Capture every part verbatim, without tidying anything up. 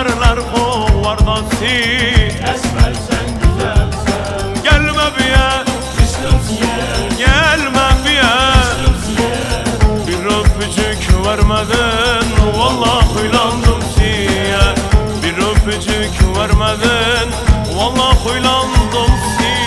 esmerler kovarda si. Esmer sen güzelsen. Gelme biye, gelme biye. Bir öpücük vermedin, vallahi huylandım siye. Bir öpücük vermedin, vallahi huylandım siye.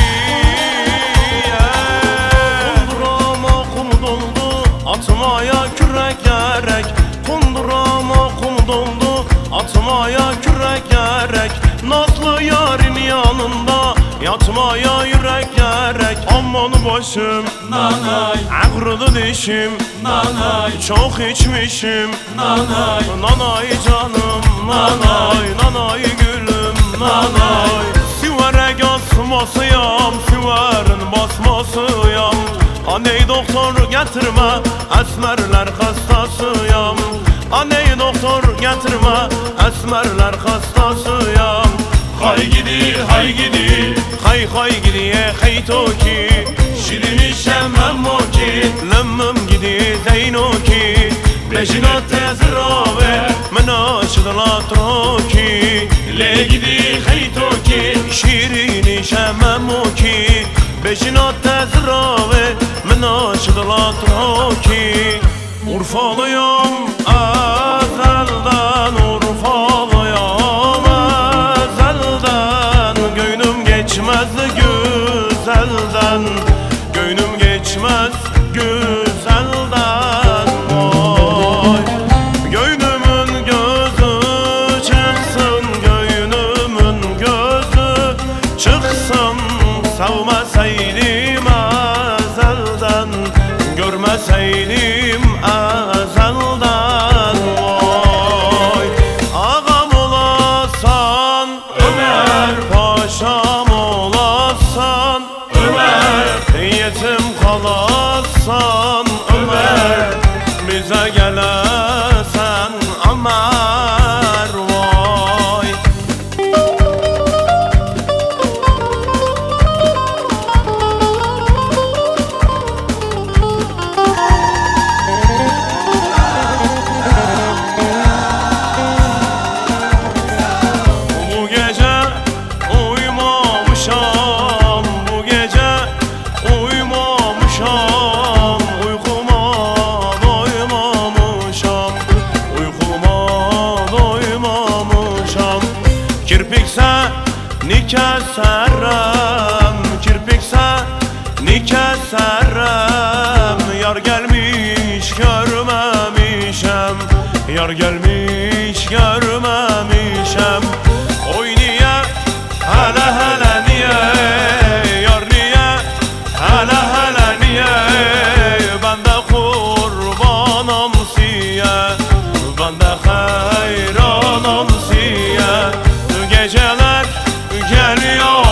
Kundurama kum doldu, atmaya kürek gerek. Kundurama kum doldu, atmaya kürek gerek. Nazlı yarın yanında yatmaya yürek gerek. Aman başım Nanay, ağrıdı dişim, nanay, çok içmişim. nanay, Nanay canım, nanay, nanay gülüm, nanay. Siverek asmasıyam, siverin basmasıyam. Aney doktor getirme, esmerler hastasıyam. Aney doktor getirme, esmerler hastasıyam. hay gidi, hay gidi. Hay hay gidiye hay toki, Şirini şemmem moki. lemmem gidi zeynoki. Beşinat tezrave. Menaşıdla troki, Le gidi, hey toki. şirini şemmemoki. Beşinat tezrave, menaşıdla troki. Urfalıyam ezelden, Urfalıyam ezelden. Göynüm geçmez güzelden, göynüm geçmez güzelden. Vay. Göynümün gözü çıksın, göynümün gözü çıksın. Sevmeseydim ezelden, görmeseydim ezelden. Vay. Ağam olasan Ömer, paşam olasan Ömer, yetim kalasan Ömer, bize gelesen Ömer. Vay. Bu gece uyumamışam, bu gece uyumamışam. Uykuma doymamışam, uykuma doymamışam. Kirpikse nikah serem, kirpikse nikah serem. Yar gelmiş görmemişem, yar gelmiş görmemişem. Oy niye, hele hele niye, yar niye, hele hele niye. Ben de kurbanım siye, ben de hayranım siye. Geceler geliyor